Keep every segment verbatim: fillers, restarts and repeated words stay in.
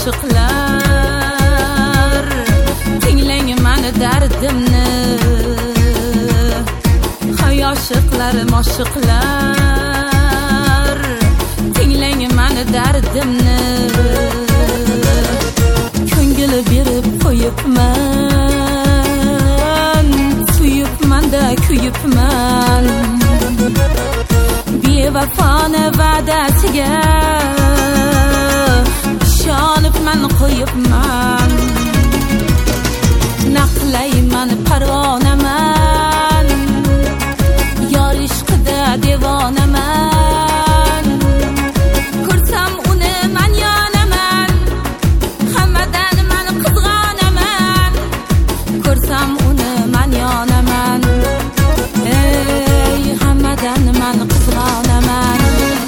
aşıqlar, tinglang mani dardimni. Hay aşıqlarim aşıqlar, tinglang mani dardimni. Ko'ngil berib qo'yibman, suyibman-da kuyibman. Bevafoni va'dasiga ishonibman qo'yibman. Naqlayman parvonaman, yor ishqida devonaman. Ko'rsam uni man yonaman, hammadan man qizg'onaman. Ko'rsam uni man yonaman, ey hammadan man qizg'onaman.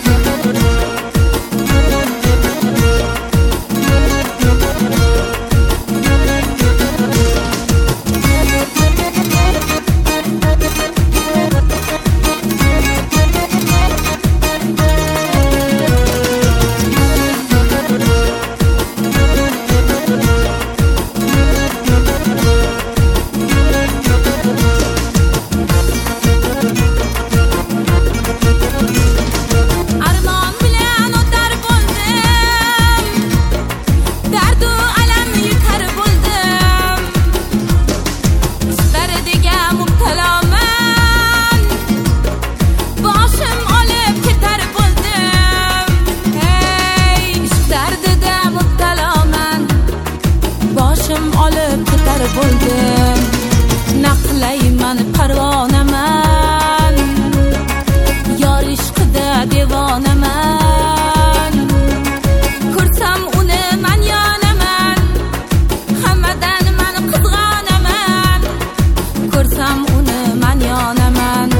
Bo'ldim, naqlayman parvonaman, yor ishqida devonaman. Ko'rsam uni man yonaman, hammadan man qizg'onaman. Ko'rsam uni man yonaman,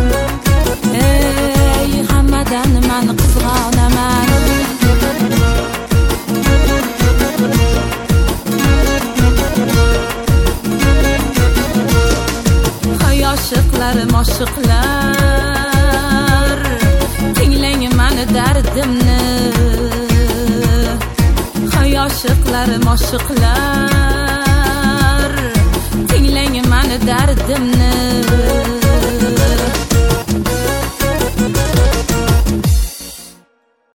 ey hammadan man qizg'onaman. Aşıqlarim aşıqlar, tinglang mani dardimni. Hay aşıqlarim aşıqlar, tinglang mani dardimni.